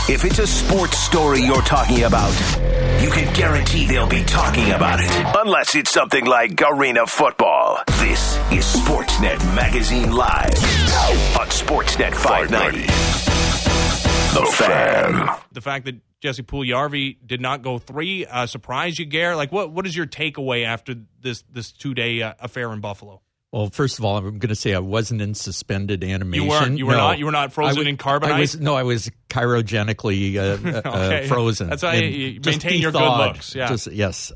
If it's a sports story you're talking about, you can guarantee they'll be talking about it. Unless it's something like arena football. This is Sportsnet Magazine Live on Sportsnet 590. The Fan. The fact that Jesse Puljujarvi did not go 3 surprised you, Gare? Like, what is your takeaway after this 2-day affair in Buffalo? Well, first of all, I'm going to say I wasn't in suspended animation. You weren't. You were not frozen in carbonite. I was cryogenically okay. Frozen. That's how you maintain your good looks. Yeah. Yes.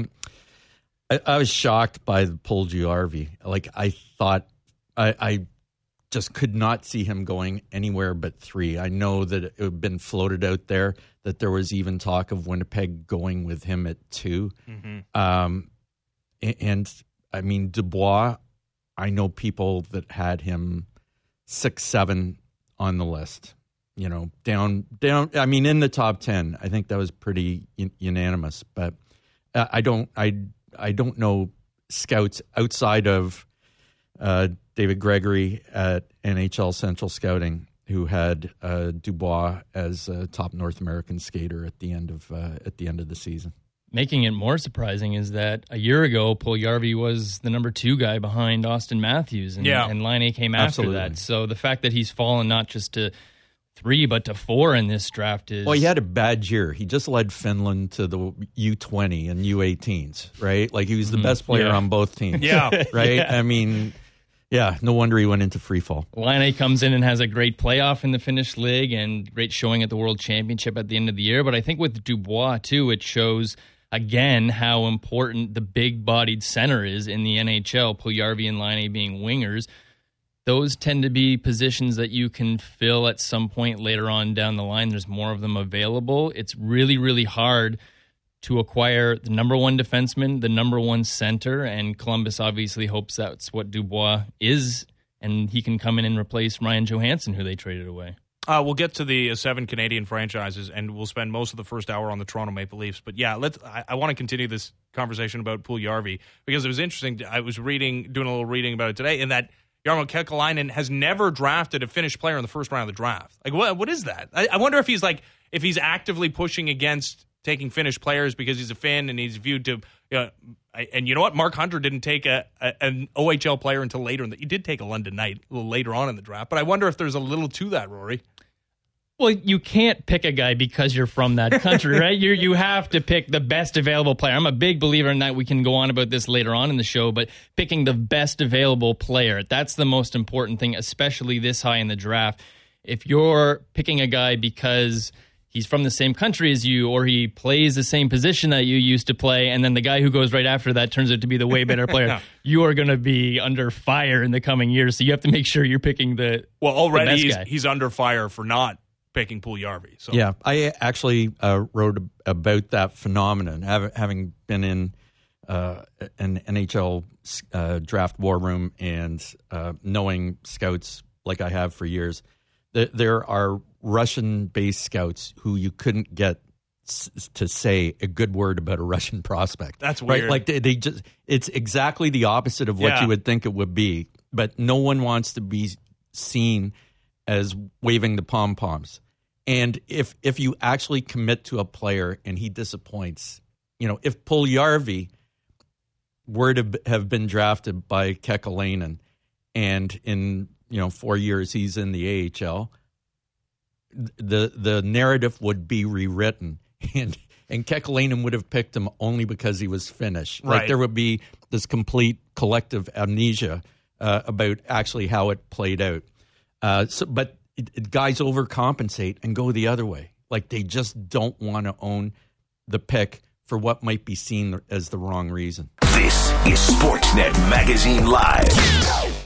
I was shocked by the Puljujarvi. Like, I thought I just could not see him going anywhere but 3. I know that it had been floated out there that there was even talk of Winnipeg going with him at 2. Mm-hmm. And I mean, Dubois, I know people that had him 6, 7 on the list, down. I mean, in the top 10, I think that was pretty unanimous, but I don't know scouts outside of David Gregory at NHL Central Scouting who had Dubois as a top North American skater at the end of the season. Making it more surprising is that a year ago, Puljujarvi was the number 2 guy behind Austin Matthews, and Laine came after that. So the fact that he's fallen not just to 3 but to 4 in this draft is... Well, he had a bad year. He just led Finland to the U20 and U18s, right? Like, he was the best player on both teams. Right? Yeah. I mean... Yeah, no wonder he went into free fall. Laine comes in and has a great playoff in the Finnish League and great showing at the World Championship at the end of the year. But I think with Dubois, too, it shows, again, how important the big-bodied center is in the NHL, Puljujarvi and Laine being wingers. Those tend to be positions that you can fill at some point later on down the line. There's more of them available. It's really, really hard to acquire the number 1 defenseman, the number 1 center, and Columbus obviously hopes that's what Dubois is, and he can come in and replace Ryan Johansson, who they traded away. We'll get to the 7 Canadian franchises, and we'll spend most of the first hour on the Toronto Maple Leafs. But yeah, I want to continue this conversation about Puljujarvi because it was interesting. I was doing a little reading about it today, in that Jarmo Kekalainen has never drafted a Finnish player in the first round of the draft. Like, what is that? I wonder if he's actively pushing against taking Finnish players because he's a Finn and he's viewed to, and you know what? Mark Hunter didn't take an OHL player until later. He did take a London Knight a little later on in the draft, but I wonder if there's a little to that, Rory. Well, you can't pick a guy because you're from that country, right? You have to pick the best available player. I'm a big believer in that. We can go on about this later on in the show, but picking the best available player, that's the most important thing, especially this high in the draft. If you're picking a guy because he's from the same country as you, or he plays the same position that you used to play, and then the guy who goes right after that turns out to be the way better player, you are going to be under fire in the coming years. So you have to make sure you're picking the already the best guy. He's under fire for not picking Puljujarvi. So. Yeah, I actually wrote about that phenomenon, having been in an NHL draft war room and knowing scouts like I have for years. There are Russian-based scouts who you couldn't get to say a good word about a Russian prospect. That's weird. Right? Like they just, it's exactly the opposite of what you would think it would be. But no one wants to be seen as waving the pom-poms. And if you actually commit to a player and he disappoints, if Puljujarvi were to have been drafted by Kekalainen and in 4 years he's in the AHL, the narrative would be rewritten, and Kekalainen would have picked him only because he was Finnish. Right. Like, there would be this complete collective amnesia about actually how it played out. But guys overcompensate and go the other way. Like, they just don't want to own the pick for what might be seen as the wrong reason. This is Sportsnet Magazine Live.